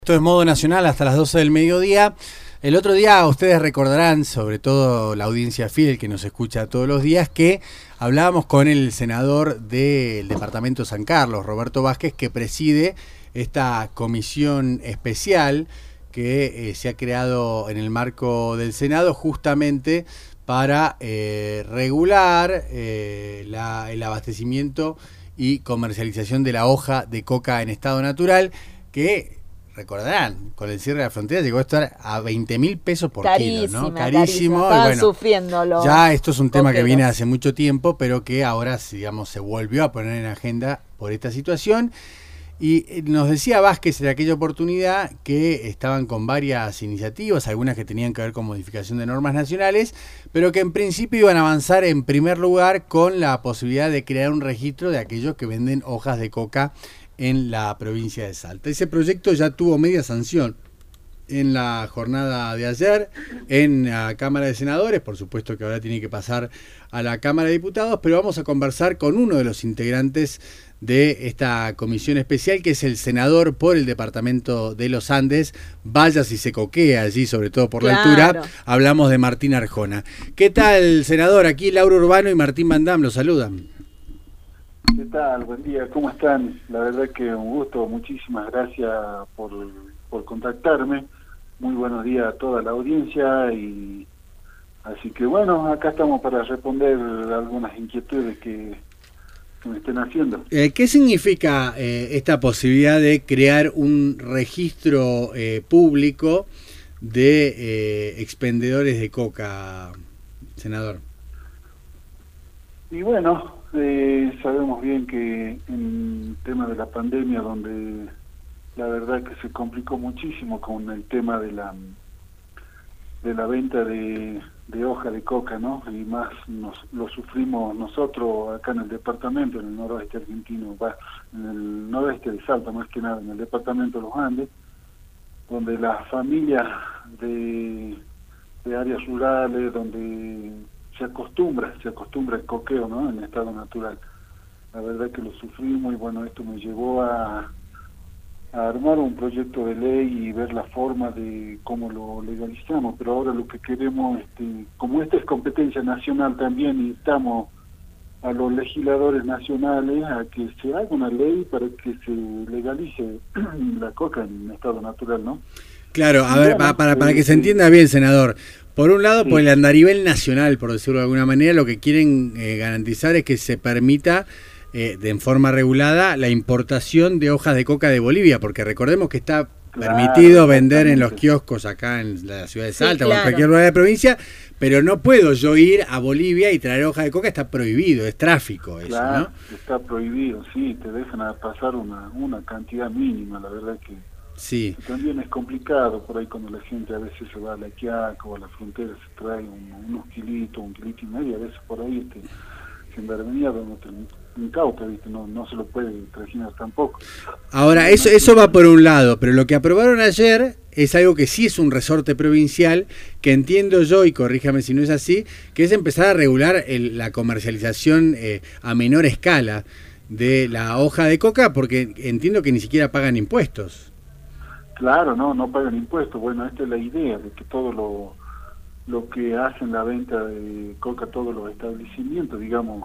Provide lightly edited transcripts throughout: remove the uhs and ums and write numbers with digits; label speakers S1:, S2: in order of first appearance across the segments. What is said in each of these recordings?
S1: Esto es Modo Nacional hasta las 12 del mediodía. El otro día ustedes recordarán, sobre todo la audiencia fiel que nos escucha todos los días, que hablábamos con el senador del departamento San Carlos, Roberto Vázquez, que preside esta comisión especial que se ha creado en el marco del Senado justamente para regular el abastecimiento y comercialización de la hoja de coca en estado natural, que recordarán, con el cierre de la frontera llegó a estar a 20.000 pesos por kilo, ¿no? Carísimo.
S2: Estaban
S1: y bueno,
S2: sufriéndolo.
S1: Ya esto es un tema que viene hace mucho tiempo, pero que ahora, digamos, se volvió a poner en agenda por esta situación. Y nos decía Vázquez en aquella oportunidad que estaban con varias iniciativas, algunas que tenían que ver con modificación de normas nacionales, pero que en principio iban a avanzar en primer lugar con la posibilidad de crear un registro de aquellos que venden hojas de coca en la provincia de Salta. Ese proyecto ya tuvo media sanción en la jornada de ayer en la Cámara de Senadores, por supuesto que ahora tiene que pasar a la Cámara de Diputados, pero vamos a conversar con uno de los integrantes de esta comisión especial, que es el senador por el departamento de los Andes. Vaya si se coquea allí, sobre todo por la altura. Hablamos de Martín Arjona. ¿Qué tal, senador? Aquí Lauro Urbano y Martín Van Dam los saludan.
S3: ¿Qué tal? Buen día, ¿cómo están? La verdad que un gusto, muchísimas gracias por contactarme. Muy buenos días a toda la audiencia y así que bueno, acá estamos para responder algunas inquietudes que me estén haciendo.
S1: ¿Qué significa esta posibilidad de crear un registro público de expendedores de coca, senador?
S3: Y bueno, sabemos bien que en el tema de la pandemia, donde la verdad que se complicó muchísimo con el tema de la venta de hoja de coca, ¿no? Y más lo sufrimos nosotros acá en el departamento, en el noroeste argentino, en el noroeste de Salta más que nada, en el departamento de los Andes, donde las familias de áreas rurales, donde se acostumbra el coqueo, ¿no? En estado natural. La verdad que lo sufrimos y bueno, esto me llevó a armar un proyecto de ley y ver la forma de cómo lo legalizamos, pero ahora lo que queremos, como esta es competencia nacional también, instamos a los legisladores nacionales a que se haga una ley para que se legalice la coca en estado natural, ¿no?
S1: Claro, a ver, para que se entienda bien, senador. Por un lado, por el andarivel nacional, por decirlo de alguna manera, lo que quieren garantizar es que se permita de forma regulada la importación de hojas de coca de Bolivia, porque recordemos que está permitido vender en los kioscos acá en la ciudad de Salta o en cualquier lugar de la provincia, pero no puedo yo ir a Bolivia y traer hojas de coca, está prohibido, es tráfico eso, ¿no?
S3: Está prohibido, sí, te dejan pasar una cantidad mínima, la verdad que
S1: sí.
S3: También es complicado por ahí cuando la gente a veces se va a la Quiaca o a la frontera, se trae unos kilitos, 1,5 kilos, a veces por ahí Gendarmería un cauca, ¿viste? No se lo puede traicionar tampoco.
S1: Ahora, eso va por un lado, pero lo que aprobaron ayer es algo que sí es un resorte provincial, que entiendo yo, y corríjame si no es así, que es empezar a regular la comercialización a menor escala de la hoja de coca, porque entiendo que ni siquiera pagan impuestos.
S3: Claro, no pagan impuestos. Bueno, esta es la idea, de que todo lo que hacen la venta de coca, todos los establecimientos, digamos,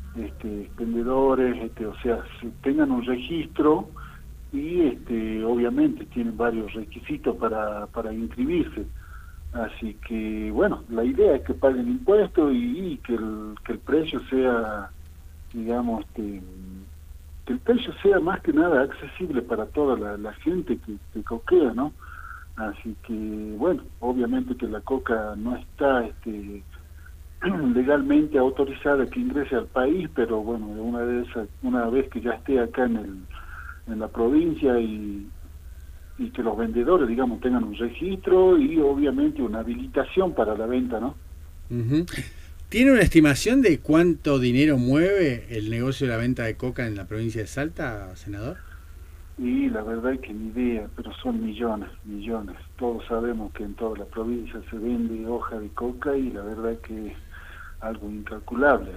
S3: expendedores, o sea, tengan un registro y obviamente tienen varios requisitos para inscribirse. Así que, bueno, la idea es que paguen impuestos y que el precio sea, digamos, que el precio sea más que nada accesible para toda la gente que coquea, ¿no? Así que, bueno, obviamente que la coca no está legalmente autorizada que ingrese al país, pero bueno, una vez que ya esté acá en la provincia y que los vendedores, digamos, tengan un registro y obviamente una habilitación para la venta, ¿no?
S1: Uh-huh. ¿Tiene una estimación de cuánto dinero mueve el negocio de la venta de coca en la provincia de Salta, senador?
S3: Y la verdad es que ni idea, pero son millones. Todos sabemos que en toda la provincia se vende hoja de coca y la verdad es que es algo incalculable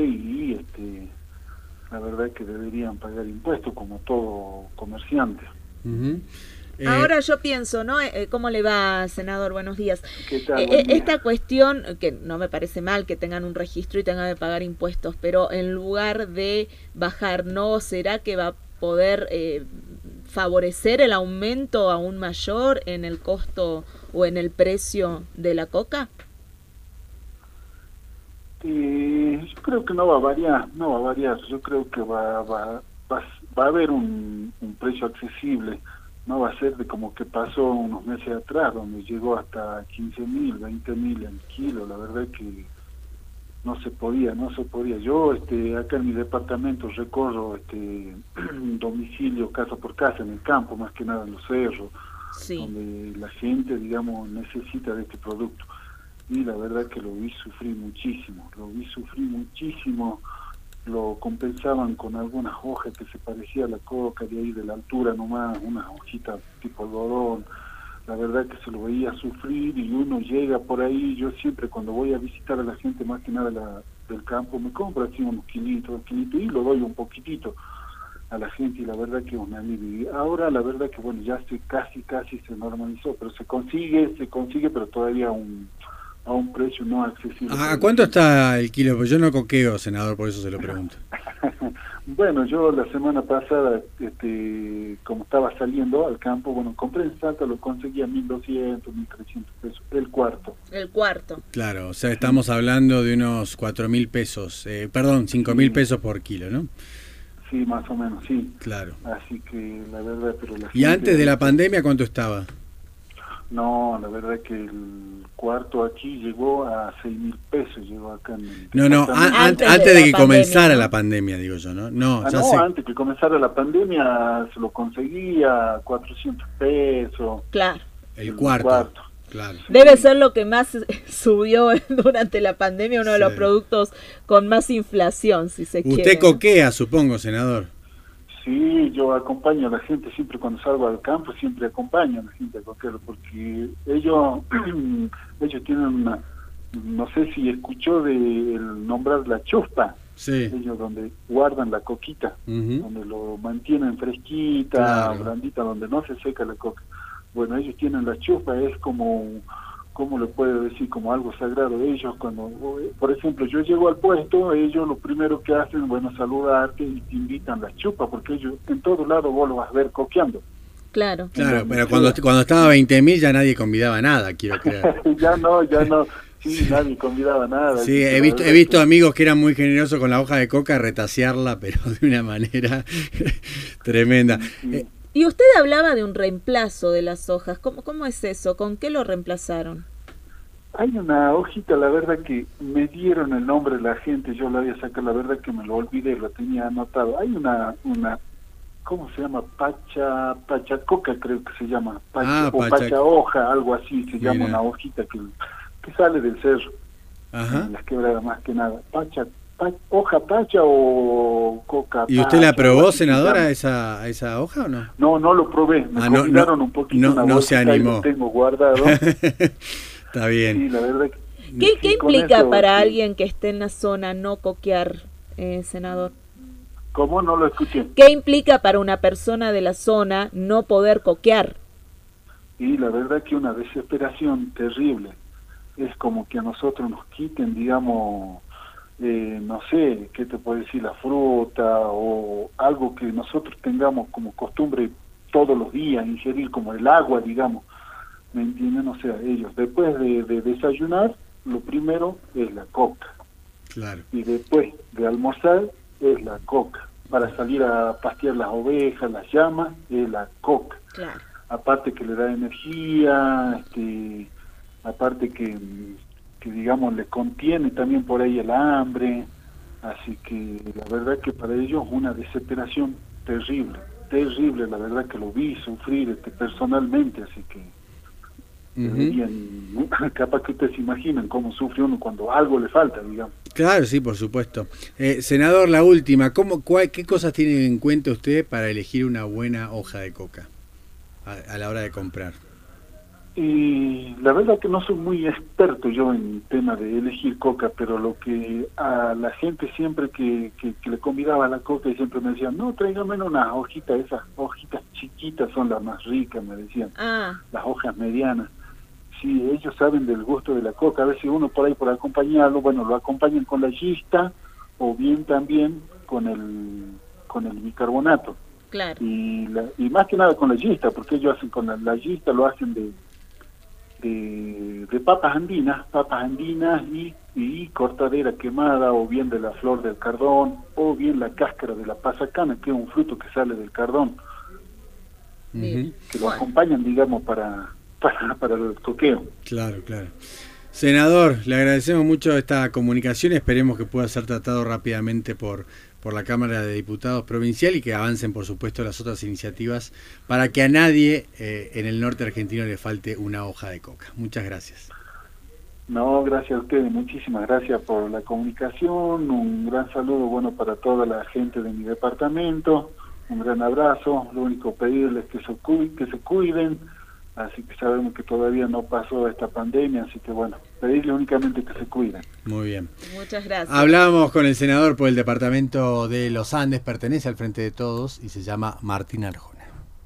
S3: y la verdad es que deberían pagar impuestos como todo comerciante.
S1: Ujú.
S2: Ahora yo pienso, ¿no? ¿Cómo le va, senador? Buenos días.
S3: ¿Qué tal? Buen día.
S2: Esta cuestión, que no me parece mal que tengan un registro y tengan que pagar impuestos, pero en lugar de bajar, ¿no será que va a poder favorecer el aumento aún mayor en el costo o en el precio de la coca?
S3: Yo creo que no va a variar, no va a variar. Yo creo que va a haber un precio accesible. No va a ser de como que pasó unos meses atrás, donde llegó hasta 15.000, 20.000 el kilo. La verdad es que no se podía. Yo acá en mi departamento recorro domicilio casa por casa, en el campo, más que nada en los cerros,
S2: Sí.
S3: donde la gente, digamos, necesita de este producto. Y la verdad que lo vi sufrir muchísimo, lo compensaban con algunas hojas que se parecía a la coca, de ahí de la altura nomás, unas hojitas tipo algodón. La verdad que se lo veía sufrir, y uno llega por ahí. Yo siempre cuando voy a visitar a la gente, más que nada del campo, me compro así unos kilitos, y lo doy un poquitito a la gente, y la verdad que es un alivio. Y ahora la verdad que bueno, ya casi se normalizó, pero se consigue, pero todavía a un precio no accesible.
S1: ¿A cuánto está el kilo? Pues yo no coqueo, senador, por eso se lo pregunto.
S3: Bueno, yo la semana pasada, como estaba saliendo al campo, bueno, compré en Salta, lo conseguí a 1.200, 1.300 pesos, el cuarto.
S2: El cuarto.
S1: Claro, o sea, estamos hablando de unos 4.000 pesos, 5.000 pesos por kilo, ¿no?
S3: Sí, más o menos, sí.
S1: Claro.
S3: Así que la verdad, pero la
S1: ¿Y
S3: gente,
S1: antes de la pandemia cuánto estaba?
S3: No, la verdad que el cuarto aquí llegó a 6.000 pesos, llegó acá en el
S1: No,
S3: departamento.
S1: antes de que
S2: pandemia,
S1: comenzara
S2: ¿no?
S1: la pandemia, digo yo, ¿no? No,
S3: Ah,
S1: ya
S3: no,
S1: sé.
S3: antes que comenzara la pandemia se lo conseguía a 400 pesos.
S2: Claro.
S1: El cuarto. Claro.
S2: Debe ser lo que más subió durante la pandemia, uno de los
S1: Sí.
S2: productos con más inflación, si se quiere.
S1: Usted coquea, supongo, senador.
S3: Sí, yo acompaño a la gente siempre cuando salgo al campo, siempre acompaño a la gente a coquero, porque ellos tienen una, no sé si escuchó de el nombrar la chuspa,
S1: Sí.
S3: ellos donde guardan la coquita,
S1: Ujú.
S3: donde lo mantienen fresquita,
S1: Claro.
S3: blandita, donde no se seca la coca. Bueno, ellos tienen la chuspa, es como, ¿cómo le puedo decir? Como algo sagrado. Ellos cuando, por ejemplo, yo llego al puesto, ellos lo primero que hacen, bueno, saludarte y te invitan la chupa, porque ellos en todos lados vos lo vas a ver coqueando.
S2: Claro.
S1: Claro, pero cuando estaba a 20.000 ya nadie convidaba nada, quiero creer.
S3: ya no, sí, nadie convidaba nada.
S1: Sí, he visto amigos que eran muy generosos con la hoja de coca, retasearla, pero de una manera tremenda.
S3: Sí.
S2: Y usted hablaba de un reemplazo de las hojas. ¿Cómo es eso? ¿Con qué lo reemplazaron?
S3: Hay una hojita, la verdad que me dieron el nombre de la gente, yo la había sacado, la verdad que me lo olvidé, lo tenía anotado. Hay una ¿cómo se llama? Pachacoca creo que se llama, pacha hoja, algo así se llama. Una hojita que sale del cerro, en las quebradas más que nada. Hoja pacha o coca.
S1: ¿Y usted la probó, senadora, esa hoja o no?
S3: No lo probé, me convidaron un poquito,
S1: no se animó.
S3: Lo tengo guardado.
S1: Está bien.
S3: Sí, la verdad
S2: ¿Qué implica para alguien que esté en la zona no coquear, senador?
S3: ¿Cómo? No lo escuché.
S2: ¿Qué implica para una persona de la zona no poder coquear?
S3: Y la verdad que una desesperación terrible. Es como que a nosotros nos quiten, digamos, no sé, ¿qué te puedo decir? La fruta o algo que nosotros tengamos como costumbre todos los días, ingerir, como el agua, digamos. ¿Me entienden? O sea, ellos después de desayunar, lo primero es la coca.
S1: Claro.
S3: Y después de almorzar es la coca. Para salir a pastear las ovejas, las llamas, es la coca.
S2: Claro.
S3: Aparte que le da energía, aparte que digamos le contiene también por ahí el hambre. Así que la verdad que para ellos una desesperación terrible, la verdad que lo vi sufrir personalmente, así que capaz que ustedes se imaginan cómo sufre uno cuando algo le falta, digamos.
S1: Claro, sí, por supuesto. Senador, la última, ¿qué cosas tiene en cuenta usted para elegir una buena hoja de coca a la hora de comprar?
S3: Y la verdad que no soy muy experto yo en tema de elegir coca, pero lo que a la gente siempre que le convidaba a la coca y siempre me decían, no, tráigame unas hojitas, esas hojitas chiquitas son las más ricas, me decían, las hojas medianas. Sí, ellos saben del gusto de la coca, a veces uno por ahí por acompañarlo, bueno, lo acompañan con la yista o bien también con el bicarbonato.
S2: Claro.
S3: Y más que nada con la yista, porque ellos hacen con la yista, lo hacen de papas andinas y cortadera quemada, o bien de la flor del cardón, o bien la cáscara de la pasacana, que es un fruto que sale del cardón, que lo acompañan, digamos, para el coqueo.
S1: Claro. Senador, le agradecemos mucho esta comunicación, esperemos que pueda ser tratado rápidamente por la Cámara de Diputados Provincial y que avancen, por supuesto, las otras iniciativas para que a nadie en el norte argentino le falte una hoja de coca. Muchas gracias.
S3: No, gracias a ustedes, muchísimas gracias por la comunicación, un gran saludo, bueno, para toda la gente de mi departamento, un gran abrazo, lo único pedirles que se cuiden, así que sabemos que todavía no pasó esta pandemia, así que bueno, pedirle únicamente que se cuiden.
S1: Muy bien.
S2: Muchas gracias.
S1: Hablamos con el senador por el departamento de Los Andes, pertenece al Frente de Todos y se llama Martín Arjona.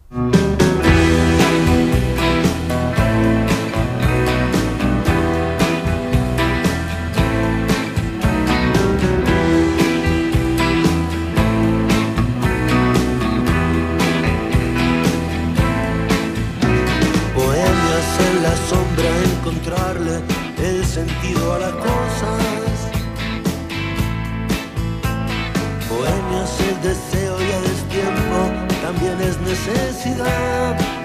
S4: Encontrarle el sentido a las cosas. Bohemia es el deseo y a destiempo también es necesidad.